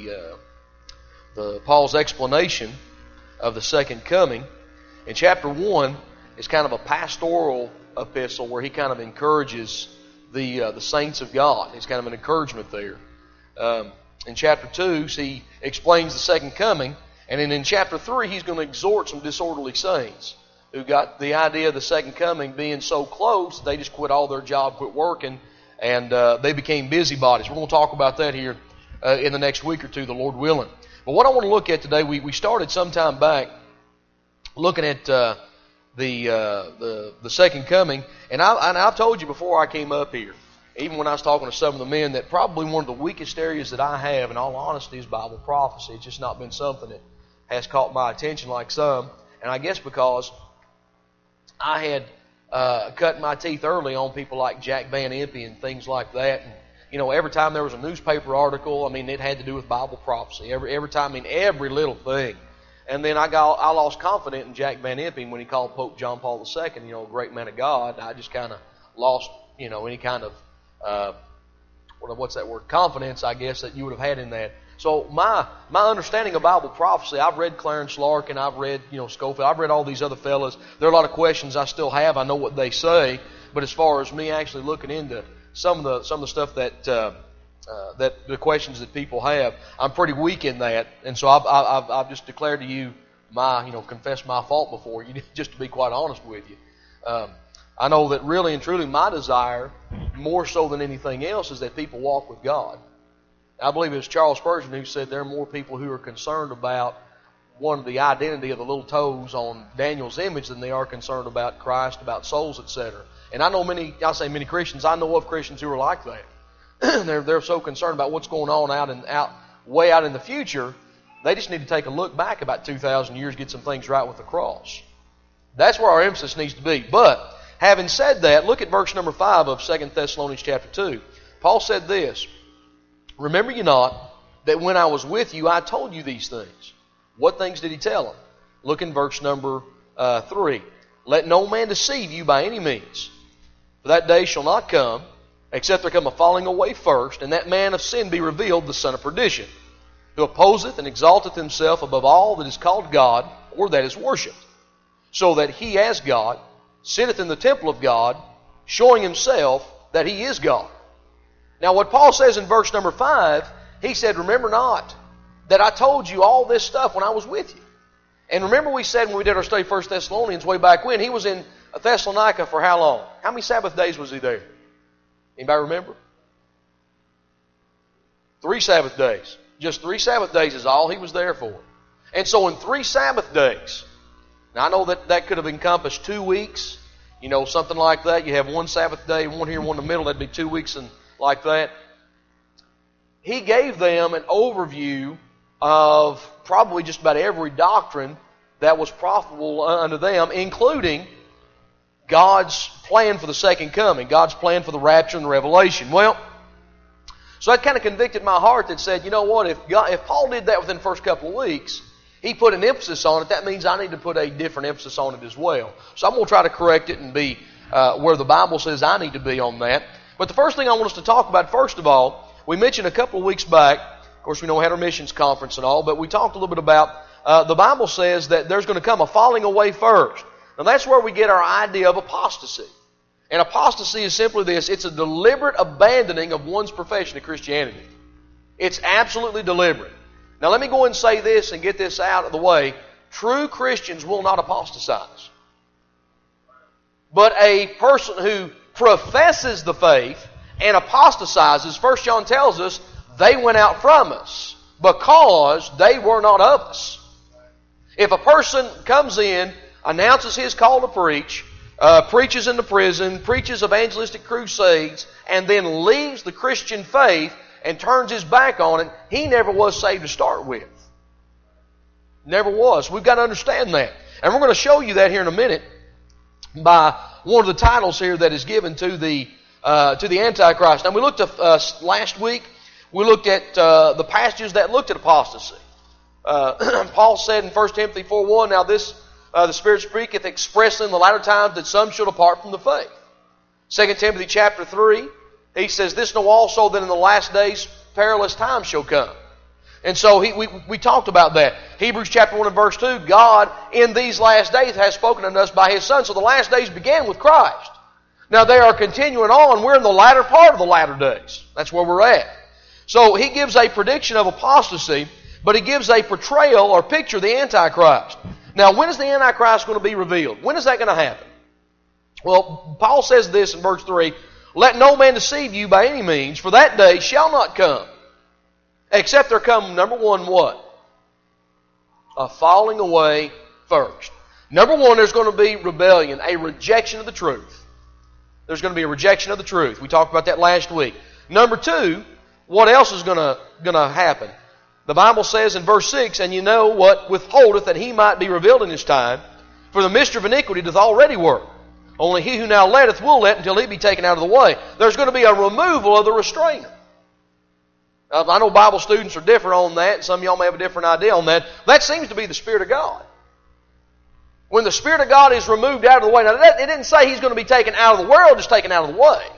the Paul's explanation of the second coming. In chapter 1 is kind of a pastoral epistle where he kind of encourages the saints of God. It's kind of an encouragement there. In chapter 2, he explains the second coming. And then in chapter 3, he's going to exhort some disorderly saints who got the idea of the second coming being so close, they just quit all their job, quit working, and they became busybodies. We're going to talk about that here in the next week or two, the Lord willing. But what I want to look at today, we started some time back looking at the second coming, and I've told you before I came up here, even when I was talking to some of the men, that probably one of the weakest areas that I have, in all honesty, is Bible prophecy. It's just not been something that has caught my attention like some, and I guess because I had cut my teeth early on people like Jack Van Impe and things like that. And, you know, every time there was a newspaper article, I mean, it had to do with Bible prophecy. Every time, I mean, every little thing. And then I lost confidence in Jack Van Impe when he called Pope John Paul II, you know, a great man of God. I just kind of lost, you know, any kind of, what's that word? Confidence, I guess, that you would have had in that. So my understanding of Bible prophecy, I've read Clarence Larkin, I've read, you know, Scofield, I've read all these other fellas. There are a lot of questions I still have. I know what they say, but as far as me actually looking into some of the stuff that the questions that people have, I'm pretty weak in that, and so I've just declared to you confessed my fault before you, just to be quite honest with you. I know that really and truly my desire, more so than anything else, is that people walk with God. I believe it was Charles Spurgeon who said there are more people who are concerned about the identity of the little toes on Daniel's image than they are concerned about Christ, about souls, etc. And I know many Christians, I know of Christians who are like that. They're so concerned about what's going on way out in the future, they just need to take a look back about 2,000 years, get some things right with the cross. That's where our emphasis needs to be. But having said that, look at verse number 5 of 2 Thessalonians chapter 2. Paul said this, "Remember you not that when I was with you, I told you these things." What things did he tell them? Look in verse number 3. "Let no man deceive you by any means. For that day shall not come, except there come a falling away first, and that man of sin be revealed, the son of perdition, who opposeth and exalteth himself above all that is called God, or that is worshipped, so that he as God sitteth in the temple of God, showing himself that he is God." Now what Paul says in verse number 5, he said, "Remember not that I told you all this stuff when I was with you." And remember we said when we did our study 1 Thessalonians way back when, he was in Thessalonica for how long? How many Sabbath days was he there? Anybody remember? 3 Sabbath days. Just 3 Sabbath days is all he was there for. And so in 3 Sabbath days, now I know that could have encompassed 2 weeks, you know, something like that. You have one Sabbath day, one here, one in the middle, that'd be 2 weeks and like that. He gave them an overview of probably just about every doctrine that was profitable unto them, including God's plan for the second coming, God's plan for the rapture and the revelation. Well, so that kind of convicted my heart that said, you know what, if Paul did that within the first couple of weeks, he put an emphasis on it, that means I need to put a different emphasis on it as well. So I'm going to try to correct it and be where the Bible says I need to be on that. But the first thing I want us to talk about, first of all, we mentioned a couple of weeks back, of course we know we had our missions conference and all, but we talked a little bit about, the Bible says that there's going to come a falling away first. Now that's where we get our idea of apostasy. And apostasy is simply this, it's a deliberate abandoning of one's profession of Christianity. It's absolutely deliberate. Now let me go and say this and get this out of the way. True Christians will not apostatize. But a person who professes the faith and apostatizes, 1 John tells us, they went out from us because they were not of us. If a person comes in, announces his call to preach, preaches in the prison, preaches evangelistic crusades, and then leaves the Christian faith and turns his back on it, he never was saved to start with. Never was. We've got to understand that. And we're going to show you that here in a minute by one of the titles here that is given to the Antichrist. Now we looked at last week, we looked at the passages that looked at apostasy. Paul said in 1 Timothy 4:1, "Now this the Spirit speaketh expressly in the latter times that some shall depart from the faith." 2 Timothy chapter 3, he says, "This know also that in the last days perilous times shall come." And so we talked about that. Hebrews chapter 1 and verse 2, God in these last days has spoken unto us by His Son. So the last days began with Christ. Now they are continuing on. We're in the latter part of the latter days. That's where we're at. So He gives a prediction of apostasy, but He gives a portrayal or picture of the Antichrist. Now when is the Antichrist going to be revealed? When is that going to happen? Well, Paul says this in verse 3, let no man deceive you by any means, for that day shall not come, except there come, number one, what? A falling away first. Number one, there's going to be rebellion, a rejection of the truth. There's going to be a rejection of the truth. We talked about that last week. Number two, what else is going to happen? The Bible says in verse 6, and you know what withholdeth that he might be revealed in his time, for the mystery of iniquity doth already work. Only he who now letteth will let until he be taken out of the way. There's going to be a removal of the restrainer. I know Bible students are different on that. Some of y'all may have a different idea on that. That seems to be the Spirit of God. When the Spirit of God is removed out of the way. Now, it didn't say He's going to be taken out of the world, just taken out of the way.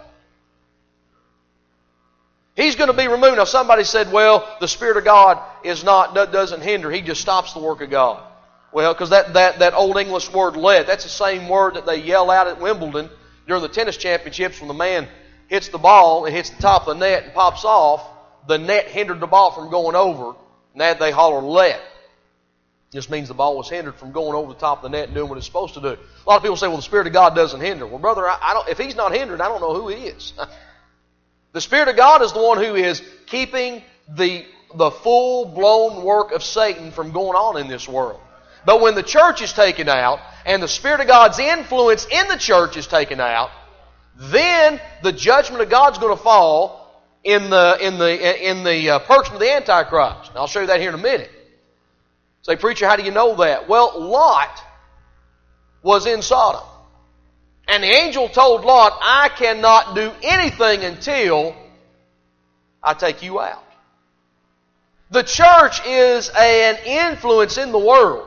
He's going to be removed. Now, somebody said, well, the Spirit of God doesn't hinder. He just stops the work of God. Well, because that old English word let, that's the same word that they yell out at Wimbledon during the tennis championships when the man hits the ball and hits the top of the net and pops off. The net hindered the ball from going over, and that they holler let. Just means the ball was hindered from going over the top of the net and doing what it's supposed to do. A lot of people say, well, the Spirit of God doesn't hinder. Well, brother, if He's not hindered, I don't know who He is. The Spirit of God is the one who is keeping the full-blown work of Satan from going on in this world. But when the church is taken out, and the Spirit of God's influence in the church is taken out, then the judgment of God's going to fall in the person of the Antichrist. And I'll show you that here in a minute. Say, preacher, how do you know that? Well, Lot was in Sodom. And the angel told Lot, I cannot do anything until I take you out. The church is an influence in the world.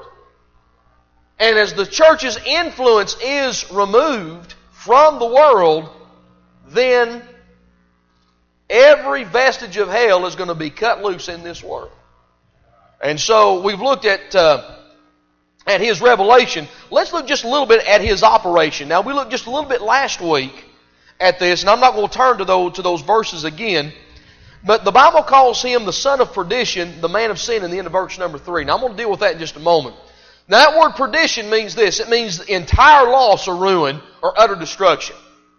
And as the church's influence is removed from the world, then every vestige of hell is going to be cut loose in this world. And so we've looked at His revelation. Let's look just a little bit at His operation. Now, we looked just a little bit last week at this, and I'm not going to turn to those verses again. But the Bible calls Him the son of perdition, the man of sin, in the end of verse number 3. Now, I'm going to deal with that in just a moment. Now, that word perdition means this. It means entire loss or ruin or utter destruction.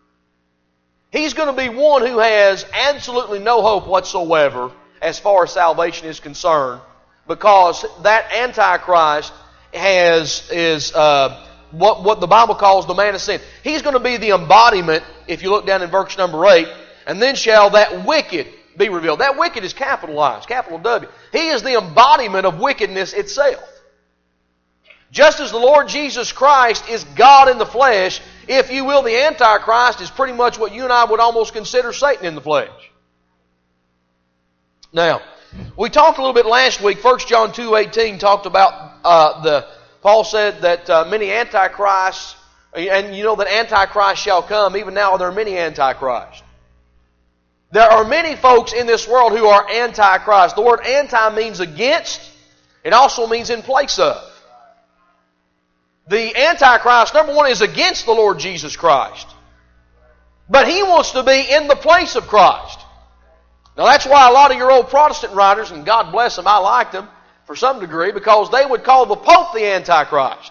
He's going to be one who has absolutely no hope whatsoever as far as salvation is concerned, because that Antichrist is what the Bible calls the man of sin. He's going to be the embodiment, if you look down in verse number 8, and then shall that wicked be revealed. That wicked is capitalized, capital W. He is the embodiment of wickedness itself. Just as the Lord Jesus Christ is God in the flesh, if you will, the Antichrist is pretty much what you and I would almost consider Satan in the flesh. Now, we talked a little bit last week. 1 John 2:18 talked about Paul said that many antichrists, and you know that Antichrist shall come. Even now there are many antichrists. There are many folks in this world who are antichrist. The word anti means against. It also means in place of. The Antichrist, number one, is against the Lord Jesus Christ. But he wants to be in the place of Christ. Now that's why a lot of your old Protestant writers, and God bless them, I liked them for some degree, because they would call the Pope the Antichrist.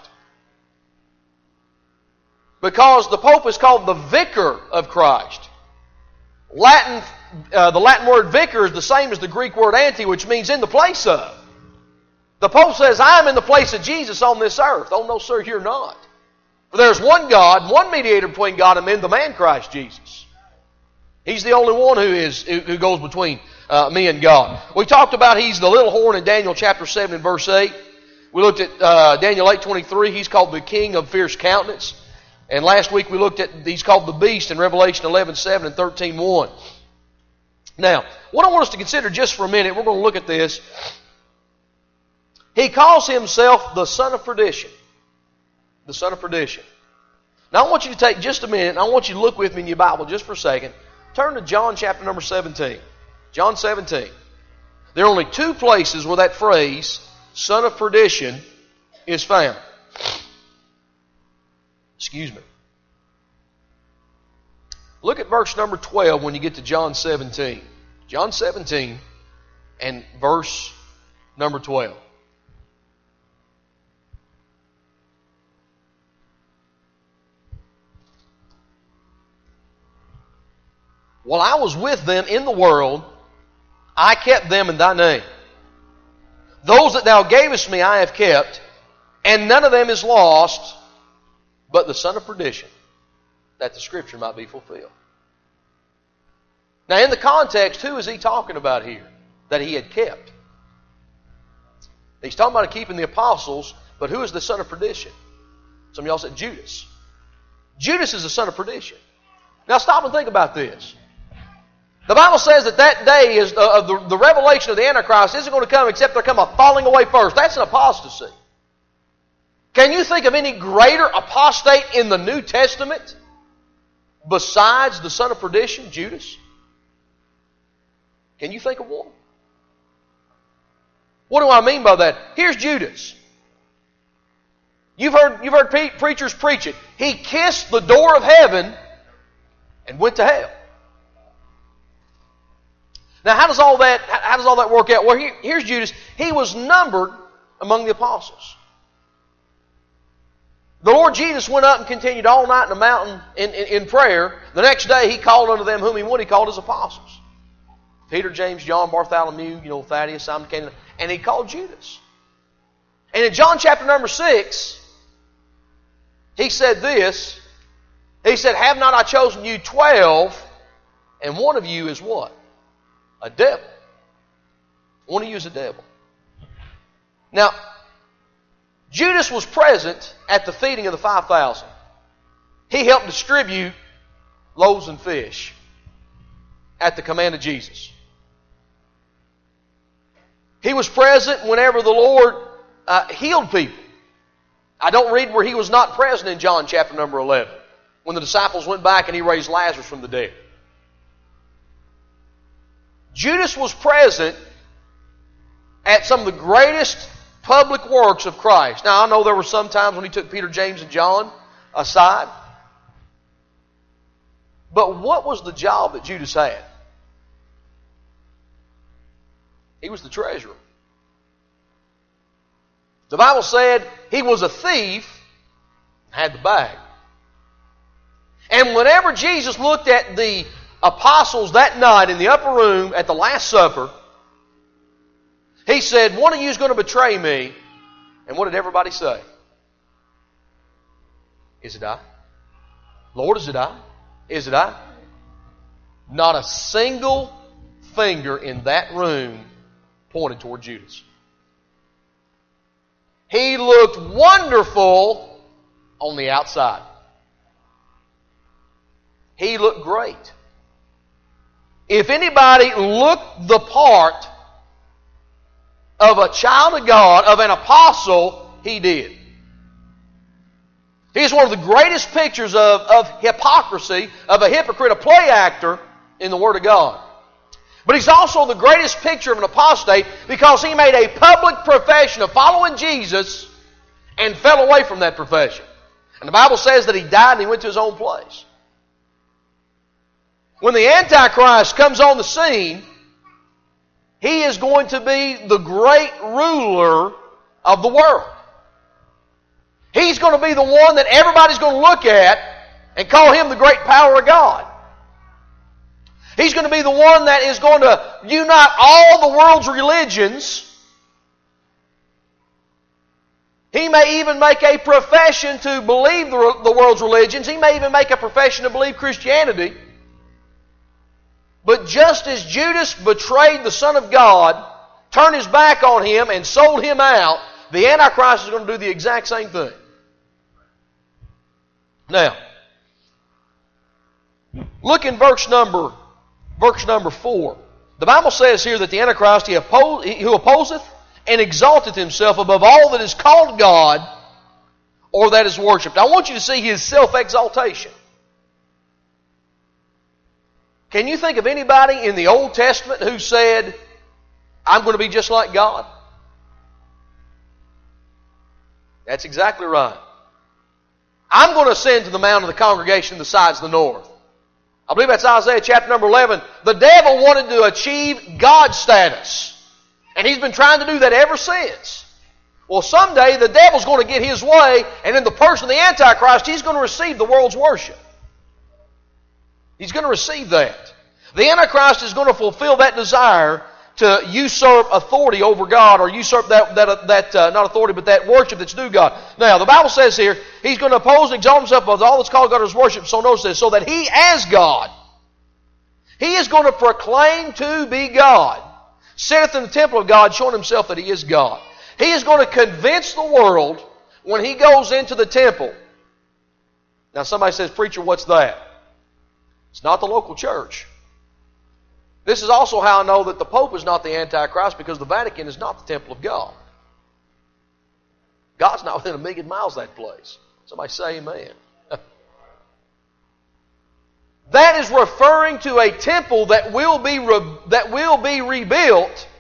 Because the Pope is called the Vicar of Christ. The Latin word vicar is the same as the Greek word anti, which means in the place of. The Pope says, I am in the place of Jesus on this earth. Oh no, sir, you're not. For there's one God, one mediator between God and men, the man Christ Jesus. He's the only one who goes between me and God. We talked about he's the little horn in Daniel chapter 7 and verse 8. We looked at Daniel 8:23. He's called the king of fierce countenance. And last week we looked at, he's called the beast in Revelation 11:7 and 13:1. Now, what I want us to consider just for a minute, we're going to look at this. He calls himself the son of perdition. The son of perdition. Now I want you to take just a minute, and I want you to look with me in your Bible just for a second. Turn to John chapter number 17. John 17. There are only two places where that phrase, son of perdition, is found. Excuse me. Look at verse number 12 when you get to John 17. John 17 and verse number 12. While I was with them in the world, I kept them in thy name. Those that thou gavest me I have kept, and none of them is lost, but the son of perdition, that the scripture might be fulfilled. Now in the context, who is he talking about here that he had kept? He's talking about keeping the apostles, but who is the son of perdition? Some of y'all said Judas. Judas is the son of perdition. Now stop and think about this. The Bible says that that day is the revelation of the Antichrist isn't going to come except there come a falling away first. That's an apostasy. Can you think of any greater apostate in the New Testament besides the son of perdition, Judas? Can you think of one? What do I mean by that? Here's Judas. You've heard preachers preach it. He kissed the door of heaven and went to hell. Now, how does all that work out? Well, here's Judas. He was numbered among the apostles. The Lord Jesus went up and continued all night in the mountain in prayer. The next day, He called unto them whom He would. He called His apostles. Peter, James, John, Bartholomew, Thaddeus, Simon, Canaanite, and He called Judas. And in John chapter number 6, He said this. He said, have not I chosen you 12, and one of you is what? A devil. One of you is a devil. Now, Judas was present at the feeding of the 5,000. He helped distribute loaves and fish at the command of Jesus. He was present whenever the Lord healed people. I don't read where he was not present in John chapter number 11, when the disciples went back and He raised Lazarus from the dead. Judas was present at some of the greatest public works of Christ. Now, I know there were some times when He took Peter, James, and John aside. But what was the job that Judas had? He was the treasurer. The Bible said he was a thief and had the bag. And whenever Jesus looked at the apostles that night in the upper room at the Last Supper, He said, one of you is going to betray me. And what did everybody say? Is it I? Lord, is it I? Is it I? Not a single finger in that room pointed toward Judas. He looked wonderful on the outside. He looked great. If anybody looked the part of a child of God, of an apostle, he did. He's one of the greatest pictures of hypocrisy, of a hypocrite, a play actor in the Word of God. But he's also the greatest picture of an apostate because he made a public profession of following Jesus and fell away from that profession. And the Bible says that he died and he went to his own place. When the Antichrist comes on the scene, he is going to be the great ruler of the world. He's going to be the one that everybody's going to look at and call him the great power of God. He's going to be the one that is going to unite all the world's religions. He may even make a profession to believe the world's religions. He may even make a profession to believe Christianity. But just as Judas betrayed the Son of God, turned his back on Him, and sold Him out, the Antichrist is going to do the exact same thing. Now, look in verse number 4. The Bible says here that the Antichrist, who opposeth and exalteth himself above all that is called God or that is worshipped. I want you to see his self-exaltation. Can you think of anybody in the Old Testament who said, I'm going to be just like God? That's exactly right. I'm going to ascend to the mount of the congregation the sides of the north. I believe that's Isaiah chapter number 11. The devil wanted to achieve God status. And he's been trying to do that ever since. Well, someday the devil's going to get his way, and in the person of the Antichrist, he's going to receive the world's worship. He's going to receive that. The Antichrist is going to fulfill that desire to usurp authority over God, or usurp that not authority, but that worship that's due God. Now, the Bible says here, he's going to oppose and exalt himself above all that's called God as worship. So notice this, so that he as God, he is going to proclaim to be God, sitteth in the temple of God, showing himself that he is God. He is going to convince the world when he goes into the temple. Now somebody says, preacher, what's that? It's not the local church. This is also how I know that the Pope is not the Antichrist, because the Vatican is not the temple of God. God's not within 1,000,000 miles of that place. Somebody say amen. That is referring to a temple that will be rebuilt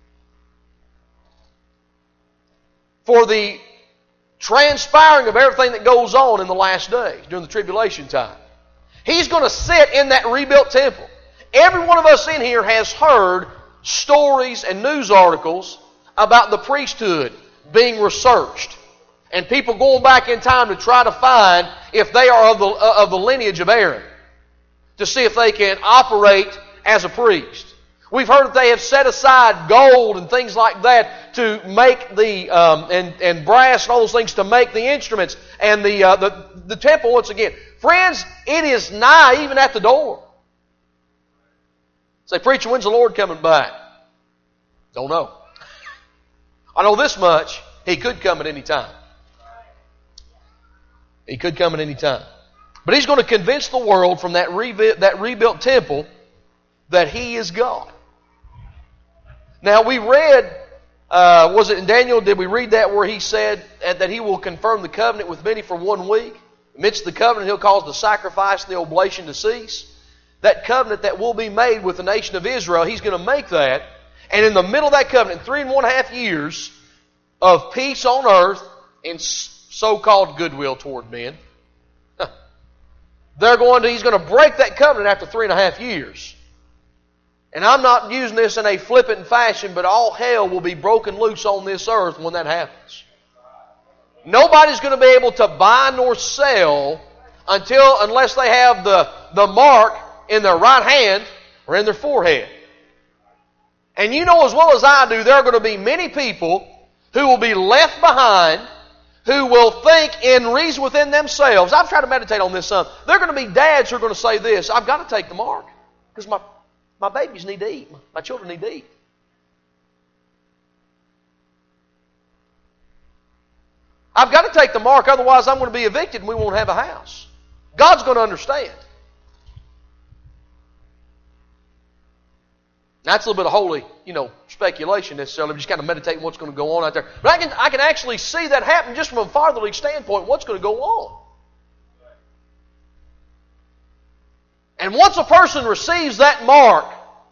for the transpiring of everything that goes on in the last days, during the tribulation time. He's going to sit in that rebuilt temple. Every one of us in here has heard stories and news articles about the priesthood being researched, and people going back in time to try to find if they are of the lineage of Aaron, to see if they can operate as a priest. We've heard that they have set aside gold and things like that to make the and brass and all those things to make the instruments and the temple once again. Friends, it is nigh, even at the door. Say, preacher, when's the Lord coming back? Don't know. I know this much: He could come at any time. He could come at any time. But He's going to convince the world from that rebuilt temple that He is God. Now we read, was it in Daniel, did we read that where He said that He will confirm the covenant with many for 1 week? Amidst the covenant He'll cause the sacrifice and the oblation to cease. That covenant that will be made with the nation of Israel, He's going to make that. And in the middle of that covenant, 3.5 years of peace on earth and so-called goodwill toward men, He's going to break that covenant after 3.5 years. And I'm not using this in a flippant fashion, but all hell will be broken loose on this earth when that happens. Nobody's going to be able to buy nor sell unless they have the mark in their right hand or in their forehead. And you know as well as I do, there are going to be many people who will be left behind, who will think in reason within themselves. I've tried to meditate on this some. There are going to be dads who are going to say this: I've got to take the mark because my babies need to eat. My children need to eat. I've got to take the mark, otherwise I'm going to be evicted and we won't have a house. God's going to understand. That's a little bit of holy, speculation necessarily. We just kind of meditate on what's going to go on out there. But I can actually see that happen just from a fatherly standpoint, what's going to go on. And once a person receives that mark,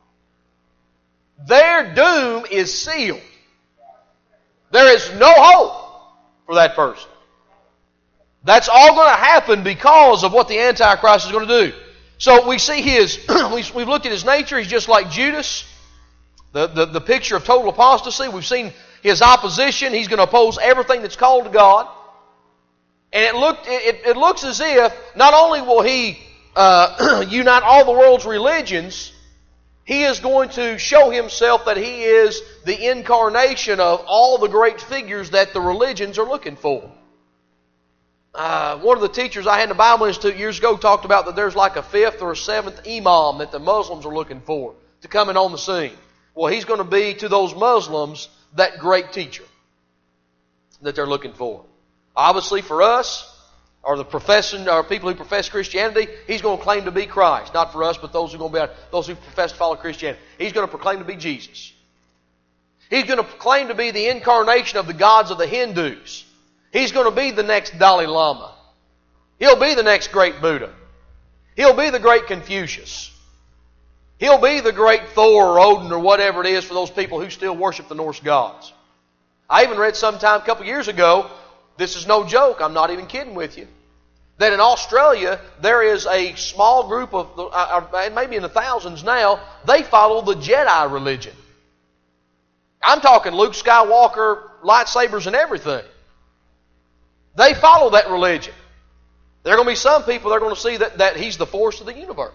their doom is sealed. There is no hope for that person. That's all going to happen because of what the Antichrist is going to do. So we see we've looked at his nature. He's just like Judas, the picture of total apostasy. We've seen his opposition. He's going to oppose everything that's called to God. And it looks as if not only will he unite all the world's religions, he is going to show himself that he is the incarnation of all the great figures that the religions are looking for. One of the teachers I had in the Bible Institute years ago talked about that there's like a 5th or a 7th imam that the Muslims are looking for to come in on the scene. Well, he's going to be to those Muslims that great teacher that they're looking for. Obviously for us, or people who profess Christianity, he's going to claim to be Christ. Not for us, but those who profess to follow Christianity. He's going to proclaim to be Jesus. He's going to proclaim to be the incarnation of the gods of the Hindus. He's going to be the next Dalai Lama. He'll be the next great Buddha. He'll be the great Confucius. He'll be the great Thor or Odin or whatever it is for those people who still worship the Norse gods. I even read sometime a couple years ago, this is no joke, I'm not even kidding with you, that in Australia there is a small group of, maybe in the thousands now, they follow the Jedi religion. I'm talking Luke Skywalker, lightsabers and everything. They follow that religion. There are going to be some people that are going to see that He's the force of the universe.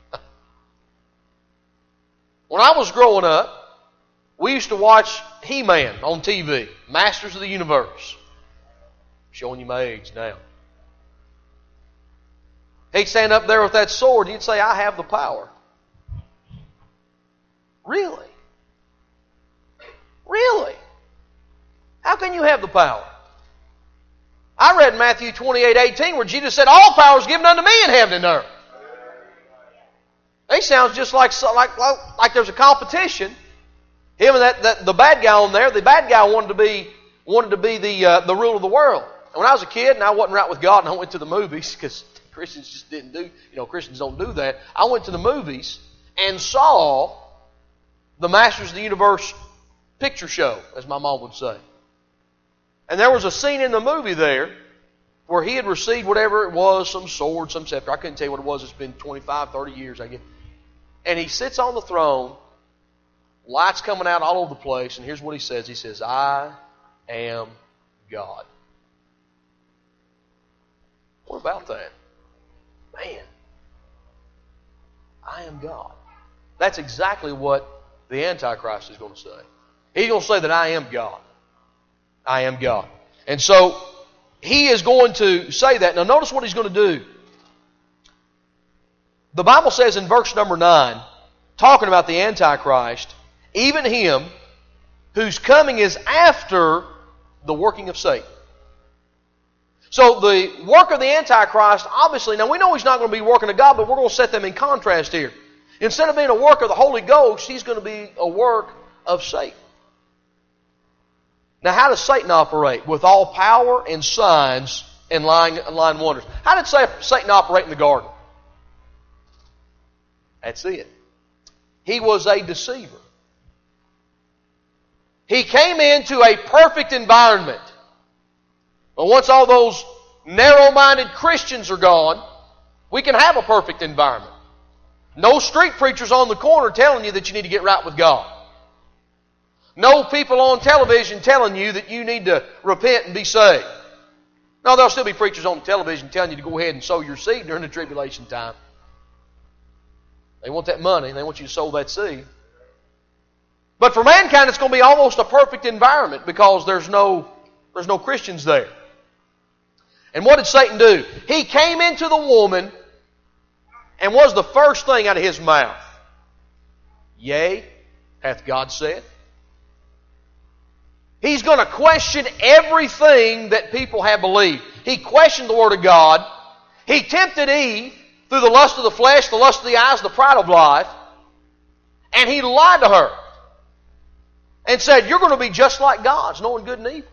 When I was growing up, we used to watch He-Man on TV, Masters of the Universe. Showing you my age now. He'd stand up there with that sword, he'd say, I have the power. Really? Really? How can you have the power? I read Matthew 28:18 where Jesus said, all power is given unto me in heaven and earth. He sounds just like there's a competition. Him and the bad guy on there, the bad guy wanted to be the rule of the world. And when I was a kid and I wasn't right with God and I went to the movies, because Christians just didn't do, Christians don't do that. I went to the movies and saw the Masters of the Universe picture show, as my mom would say. And there was a scene in the movie there where he had received whatever it was, some sword, some scepter. I couldn't tell you what it was. It's been 25, 30 years, I guess. And he sits on the throne, lights coming out all over the place, and here's what he says. He says, I am God. What about that? Man, I am God. That's exactly what the Antichrist is going to say. He's going to say that I am God. I am God. And so, he is going to say that. Now notice what he's going to do. The Bible says in verse number 9, talking about the Antichrist, even him whose coming is after the working of Satan. So the work of the Antichrist, obviously, now we know he's not going to be working of God, but we're going to set them in contrast here. Instead of being a work of the Holy Ghost, he's going to be a work of Satan. Now how does Satan operate? With all power and signs and lying wonders. How did Satan operate in the garden? That's it. He was a deceiver. He came into a perfect environment. But once all those narrow-minded Christians are gone, we can have a perfect environment. No street preachers on the corner telling you that you need to get right with God. No people on television telling you that you need to repent and be saved. No, there'll still be preachers on television telling you to go ahead and sow your seed during the tribulation time. They want that money and they want you to sow that seed. But for mankind, it's going to be almost a perfect environment because there's no Christians there. And what did Satan do? He came into the woman, and what was the first thing out of his mouth? Yea, hath God said? He's going to question everything that people have believed. He questioned the Word of God. He tempted Eve through the lust of the flesh, the lust of the eyes, the pride of life. And he lied to her. And said, you're going to be just like gods, knowing good and evil.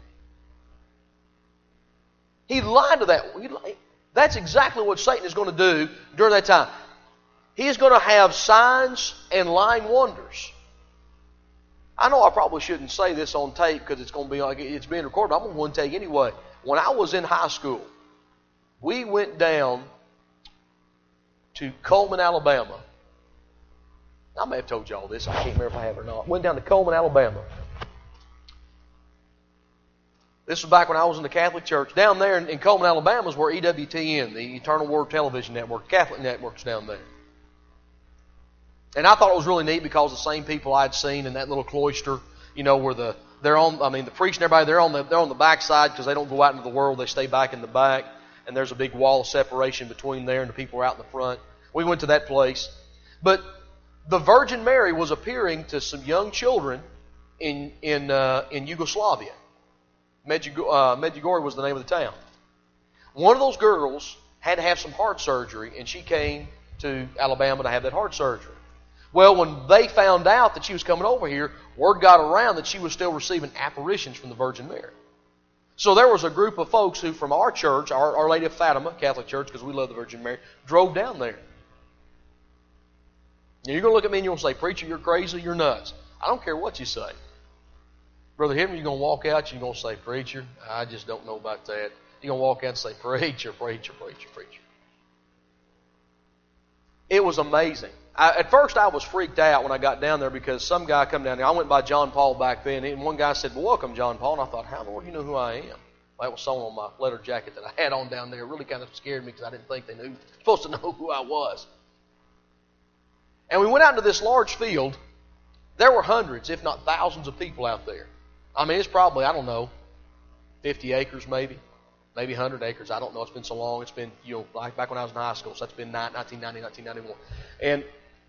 He lied to that. That's exactly what Satan is going to do during that time. He is going to have signs and lying wonders. I know I probably shouldn't say this on tape because it's going to be like it's being recorded. I'm going to go and tell you anyway. When I was in high school, we went down to Coleman, Alabama. I may have told you all this. I can't remember if I have or not. Went down to Coleman, Alabama. This was back when I was in the Catholic Church. Down there in Coleman, Alabama is where EWTN, the Eternal Word Television Network, Catholic network's down there. And I thought it was really neat because the same people I'd seen in that little cloister, where the priest and everybody, they're on the back side because they don't go out into the world. They stay back in the back. And there's a big wall of separation between there and the people are out in the front. We went to that place. But the Virgin Mary was appearing to some young children in Yugoslavia. Medjugorje was the name of the town. One of those girls had to have some heart surgery, and she came to Alabama to have that heart surgery. Well, when they found out that she was coming over here, word got around that she was still receiving apparitions from the Virgin Mary. So there was a group of folks who from our church, Our Lady of Fatima, Catholic Church, because we love the Virgin Mary, drove down there. You're going to look at me and you're going to say, preacher, you're crazy, you're nuts. I don't care what you say. Brother Henry, you're going to walk out, you're going to say, preacher, I just don't know about that. You're going to walk out and say, preacher, preacher, preacher, preacher. It was amazing. At first I was freaked out when I got down there because some guy come down there. I went by John Paul back then, and one guy said, well, welcome, John Paul. And I thought, how in the world do you know who I am? That was sewn on my leather jacket that I had on down there. It really kind of scared me because I didn't think they knew supposed to know who I was. And we went out into this large field. There were hundreds, if not thousands, of people out there. I mean, it's probably, I don't know, 50 acres maybe 100 acres. I don't know. It's been so long. It's been, like back when I was in high school. So that's been 1990, 1991. And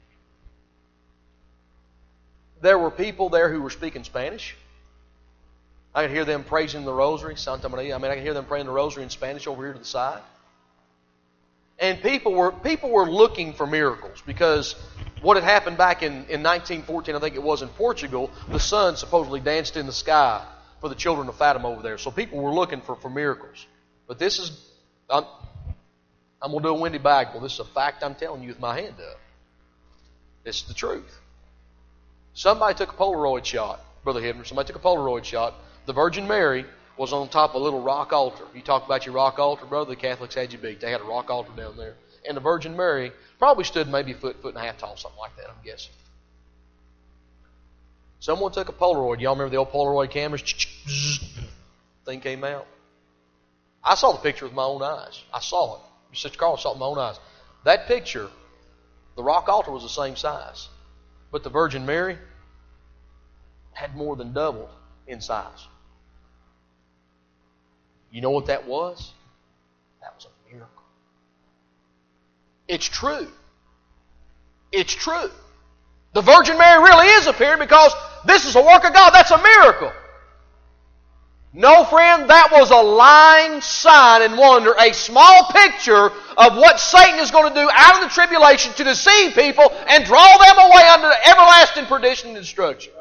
there were people there who were speaking Spanish. I could hear them praising the rosary, Santa Maria. I mean, I could hear them praying the rosary in Spanish over here to the side. And people were looking for miracles because what had happened back in 1914, I think it was in Portugal, the sun supposedly danced in the sky for the children of Fatima over there. So people were looking for miracles. But this is, I'm going to do a Wendy Bagwell. This is a fact I'm telling you with my hand up. This is the truth. Somebody took a Polaroid shot, Brother Henry. Somebody took a Polaroid shot. The Virgin Mary was on top of a little rock altar. You talk about your rock altar, brother, the Catholics had you beat. They had a rock altar down there. And the Virgin Mary probably stood maybe a foot and a half tall, something like that, I'm guessing. Someone took a Polaroid. Y'all remember the old Polaroid cameras? Thing came out. I saw the picture with my own eyes. I saw it. Sister Carl saw it with my own eyes. That picture, the rock altar was the same size. But the Virgin Mary had more than doubled in size. You know what that was? That was a miracle. It's true. It's true. The Virgin Mary really is appearing because this is a work of God. That's a miracle. No, friend, that was a lying sign and wonder, a small picture of what Satan is going to do out of the tribulation to deceive people and draw them away under everlasting perdition and destruction.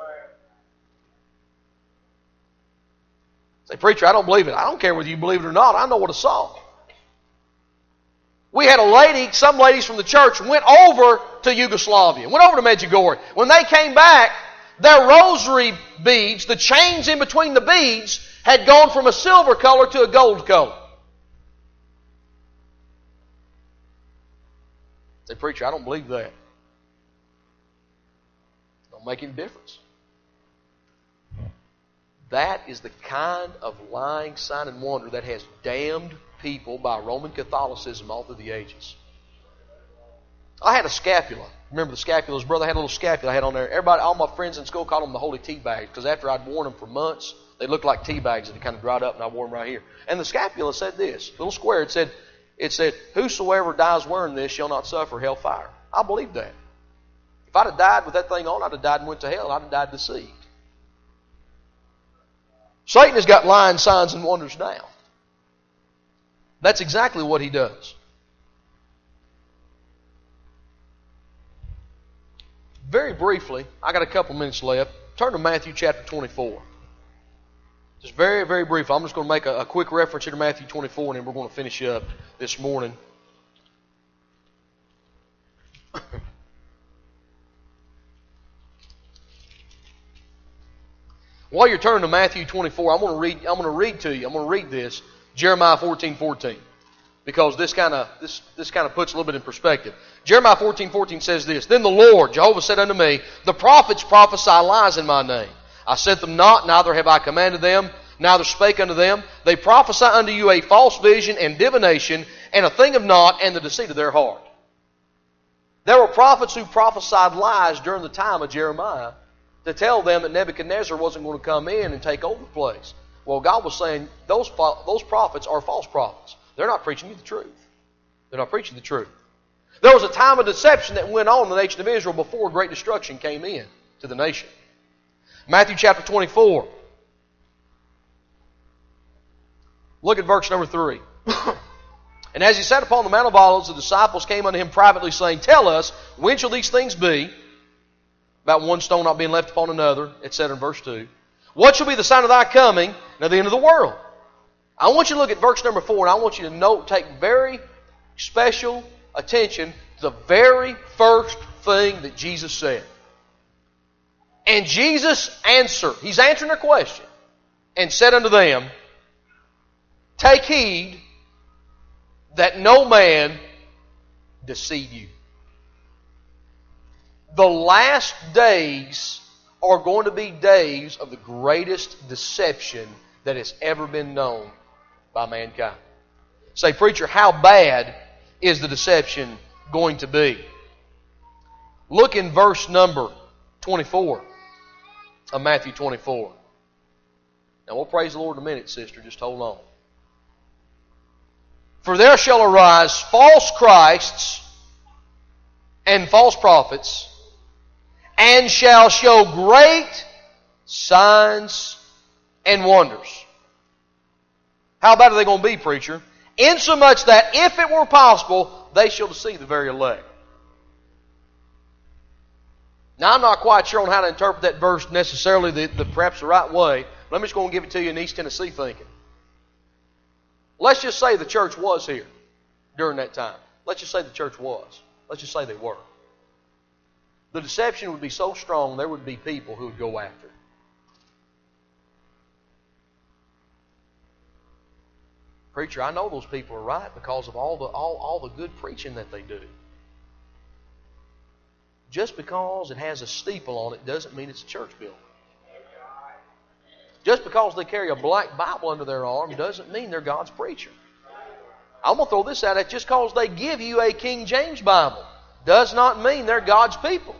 Say, preacher, I don't believe it. I don't care whether you believe it or not. I know what I saw. We had a lady, some ladies from the church went over to Yugoslavia, went over to Medjugorje. When they came back, their rosary beads, the chains in between the beads, had gone from a silver color to a gold color. Say, preacher, I don't believe that. Don't make any difference. That is the kind of lying sign and wonder that has damned people by Roman Catholicism all through the ages. I had a scapula. Remember the scapulas, brother? I had a little scapula I had on there. Everybody, all my friends in school called them the holy tea bags because after I'd worn them for months, they looked like tea bags that had kind of dried up, and I wore them right here. And the scapula said this, little square. It said, "Whosoever dies wearing this shall not suffer hellfire." I believe that. If I'd have died with that thing on, I'd have died and went to hell. I'd have died deceived. Satan has got lying signs and wonders now. That's exactly what he does. Very briefly, I got a couple minutes left. Turn to Matthew chapter 24. Just very, very briefly. I'm just going to make a quick reference here to Matthew 24, and then we're going to finish up this morning. While you're turning to Matthew 24, I'm going to read to you. I'm going to read this, Jeremiah 14:14, because this kind of puts a little bit in perspective. Jeremiah 14:14 says this: "Then the Lord, Jehovah, said unto me, The prophets prophesy lies in my name. I sent them not, neither have I commanded them, neither spake unto them. They prophesy unto you a false vision and divination, and a thing of naught, and the deceit of their heart." There were prophets who prophesied lies during the time of Jeremiah to tell them that Nebuchadnezzar wasn't going to come in and take over the place. Well, God was saying those prophets are false prophets. They're not preaching you the truth. They're not preaching the truth. There was a time of deception that went on in the nation of Israel before great destruction came in to the nation. Matthew chapter 24. Look at verse number 3. "And as he sat upon the Mount of Olives, the disciples came unto him privately, saying, Tell us, when shall these things be? About one stone not being left upon another," etc. in verse 2. "What shall be the sign of thy coming and of the end of the world?" I want you to look at verse number 4, and I want you to take very special attention to the very first thing that Jesus said. And Jesus answered. He's answering their question. And said unto them, take heed that no man deceive you. The last days are going to be days of the greatest deception that has ever been known by mankind. Say, preacher, how bad is the deception going to be? Look in verse number 24 of Matthew 24. Now we'll praise the Lord in a minute, sister. Just hold on. For there shall arise false Christs and false prophets, and shall show great signs and wonders. How bad are they going to be, preacher? Insomuch that if it were possible, they shall deceive the very elect. Now, I'm not quite sure on how to interpret that verse necessarily perhaps the right way. But I'm just going to give it to you in East Tennessee thinking. Let's just say the church was here during that time. Let's just say the church was. Let's just say they were. The deception would be so strong, there would be people who would go after it. Preacher, I know those people are right because of all the good preaching that they do. Just because it has a steeple on it doesn't mean it's a church building. Just because they carry a black Bible under their arm doesn't mean they're God's preacher. I'm going to throw this out. Just because they give you a King James Bible does not mean they're God's people.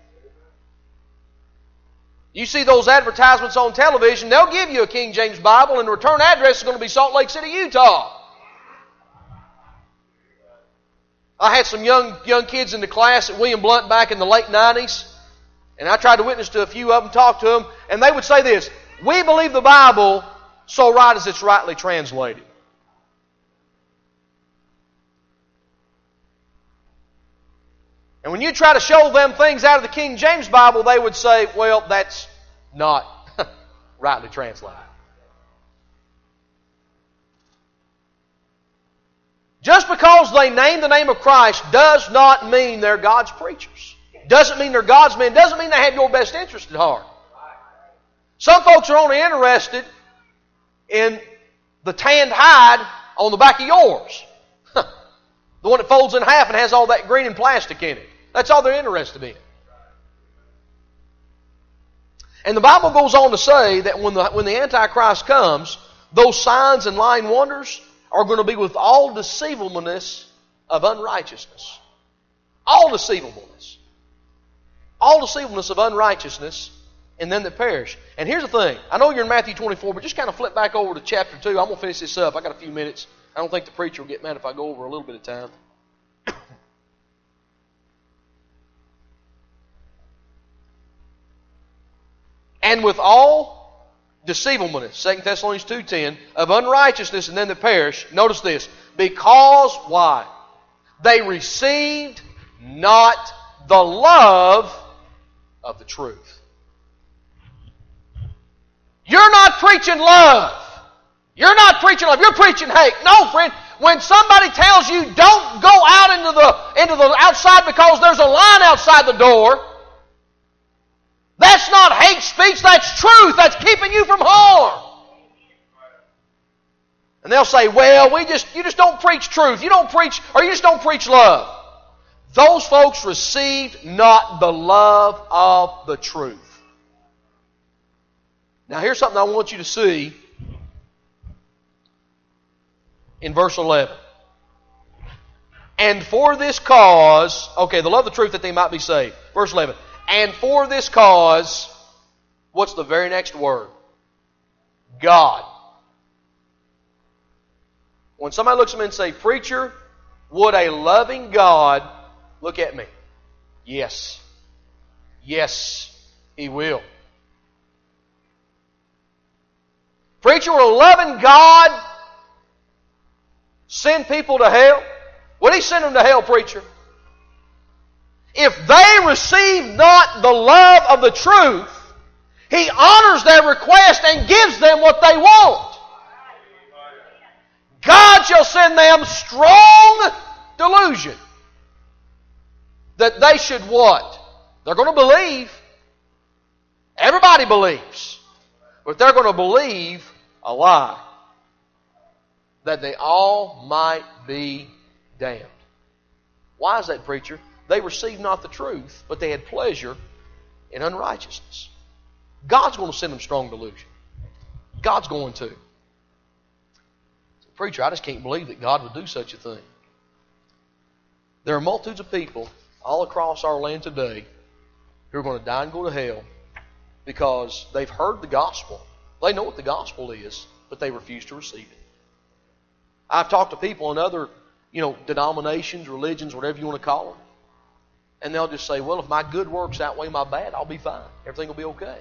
You see those advertisements on television, they'll give you a King James Bible and the return address is going to be Salt Lake City, Utah. I had some young kids in the class at William Blount back in the late 90s, and I tried to witness to a few of them, talk to them, and they would say this, we believe the Bible so right as it's rightly translated. And when you try to show them things out of the King James Bible, they would say, well, that's not rightly translated. Just because they name the name of Christ does not mean they're God's preachers. Doesn't mean they're God's men. Doesn't mean they have your best interest at heart. Some folks are only interested in the tanned hide on the back of yours. The one that folds in half and has all that green and plastic in it. That's all they're interested in. And the Bible goes on to say that when the Antichrist comes, those signs and lying wonders are going to be with all deceivableness of unrighteousness. All deceivableness. All deceivableness of unrighteousness in them that perish. And here's the thing. I know you're in Matthew 24, but just kind of flip back over to chapter 2. I'm going to finish this up. I got a few minutes. I don't think the preacher will get mad if I go over a little bit of time. And with all deceivableness, 2 Thessalonians 2:10, of unrighteousness in them that perish, notice this, because, why? They received not the love of the truth. You're not preaching love. You're not preaching love. You're preaching hate. No, friend. When somebody tells you don't go out into the outside because there's a line outside the door, that's not hate speech. That's truth. That's keeping you from harm. And they'll say, well, you just don't preach truth. You just don't preach love. Those folks received not the love of the truth. Now here's something I want you to see in verse 11. And for this cause, the love of the truth that they might be saved. Verse 11. And for this cause, what's the very next word? God. When somebody looks at me and say, preacher, would a loving God look at me? Yes. Yes, He will. Preacher, would a loving God send people to hell? Would He send them to hell, preacher? If they receive not the love of the truth, He honors their request and gives them what they want. God shall send them strong delusion. that they should what? They're going to believe. Everybody believes. But they're going to believe a lie. That they all might be damned. Why is that, preacher? They received not the truth, but they had pleasure in unrighteousness. God's going to send them strong delusion. God's going to. Preacher, I just can't believe that God would do such a thing. There are multitudes of people all across our land today who are going to die and go to hell because they've heard the gospel. They know what the gospel is, but they refuse to receive it. I've talked to people in other, denominations, religions, whatever you want to call them, and they'll just say, well, if my good works outweigh my bad, I'll be fine. Everything will be okay.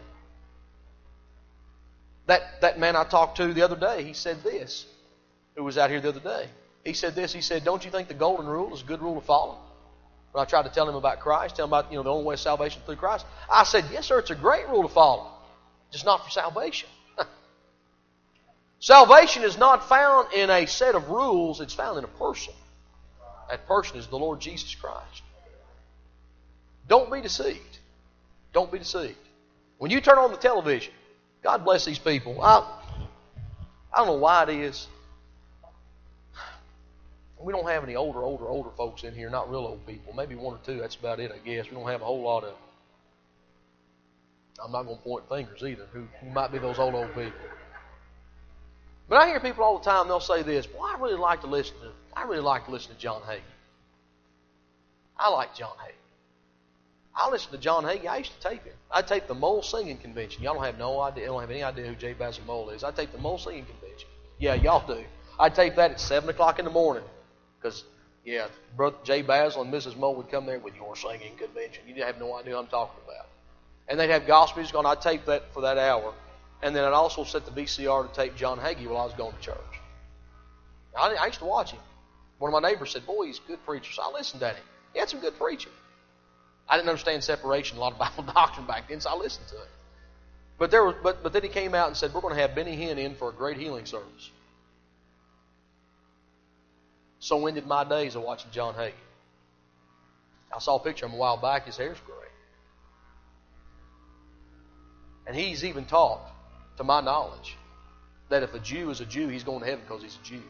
That man I talked to the other day, he said this, who was out here the other day. He said this, he said, don't you think the golden rule is a good rule to follow? When I tried to tell him about Christ, tell him about the only way of salvation through Christ, I said, yes, sir, it's a great rule to follow, just not for salvation. Salvation is not found in a set of rules, it's found in a person. That person is the Lord Jesus Christ. Don't be deceived. Don't be deceived. When you turn on the television, God bless these people. I don't know why it is. We don't have any older folks in here, not real old people. Maybe one or two, that's about it, I guess. We don't have a whole lot of, I'm not going to point fingers either, who might be those old people. But I hear people all the time, they'll say this, well, I really like to listen to John Hagee. I like John Hagee. I listen to John Hagee. I used to tape him. I taped the Mole Singing Convention. Y'all don't have no idea. Don't have any idea who J. Basil Mole is. I taped the Mole Singing Convention. Yeah, y'all do. I taped that at 7 o'clock in the morning. Because, Brother J. Basil and Mrs. Mole would come there with your singing convention. You have no idea what I'm talking about. And they'd have gospel music on. I'd tape that for that hour. And then I'd also set the VCR to tape John Hagee while I was going to church. I used to watch him. One of my neighbors said, boy, he's a good preacher. So I listened to him. He had some good preaching. I didn't understand separation, a lot of Bible doctrine back then, so I listened to it. But then he came out and said, we're going to have Benny Hinn in for a great healing service. So ended my days of watching John Hagee. I saw a picture of him a while back. His hair's gray. And he's even taught, to my knowledge, that if a Jew is a Jew, he's going to heaven because he's a Jew.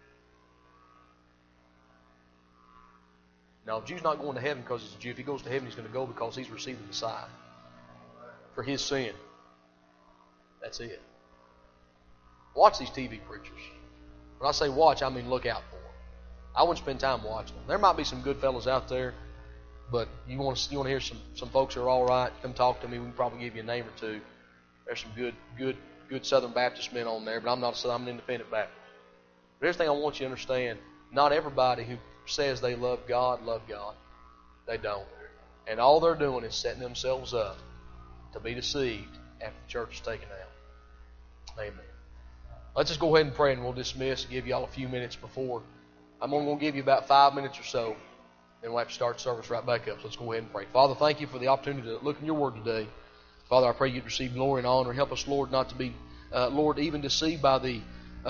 Now, a Jew's not going to heaven because he's a Jew. If he goes to heaven, he's going to go because he's received the Messiah for his sin. That's it. Watch these TV preachers. When I say watch, I mean look out for them. I wouldn't spend time watching them. There might be some good fellows out there, but you want to hear some folks who are all right, come talk to me. We can probably give you a name or two. There's some good Southern Baptist men on there, but I'm an independent Baptist. But here's the thing I want you to understand. Not everybody who says they love God. They don't. And all they're doing is setting themselves up to be deceived after the church is taken out. Amen. Let's just go ahead and pray and we'll dismiss and give you all a few minutes before. I'm only going to give you about 5 minutes or so. Then we'll have to start service right back up. So let's go ahead and pray. Father, thank you for the opportunity to look in your word today. Father, I pray you'd receive glory and honor. Help us, Lord, not to be, Lord, even deceived by the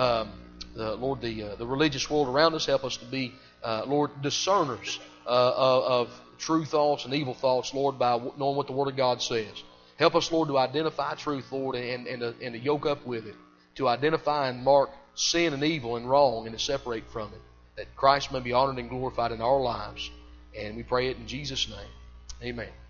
religious world around us. Help us to be, Lord, discerners of true thoughts and evil thoughts, Lord, by knowing what the Word of God says. Help us, Lord, to identify truth, Lord, and to yoke up with it, to identify and mark sin and evil and wrong and to separate from it, that Christ may be honored and glorified in our lives. And we pray it in Jesus' name. Amen.